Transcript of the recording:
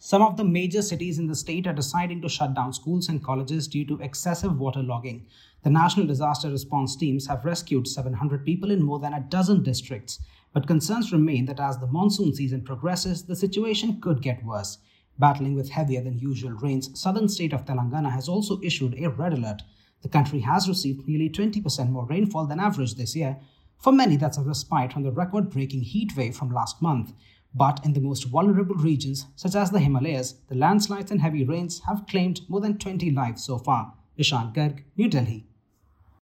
Some of the major cities in the state are deciding to shut down schools and colleges due to excessive waterlogging. The National Disaster Response Teams have rescued 700 people in more than a dozen districts, but concerns remain that as the monsoon season progresses, the situation could get worse. Battling with heavier than usual rains, southern state of Telangana has also issued a red alert. The country has received nearly 20% more rainfall than average this year. For many, that's a respite from the record-breaking heat wave from last month. But in the most vulnerable regions, such as the Himalayas, the landslides and heavy rains have claimed more than 20 lives so far. Ishan Garg, New Delhi.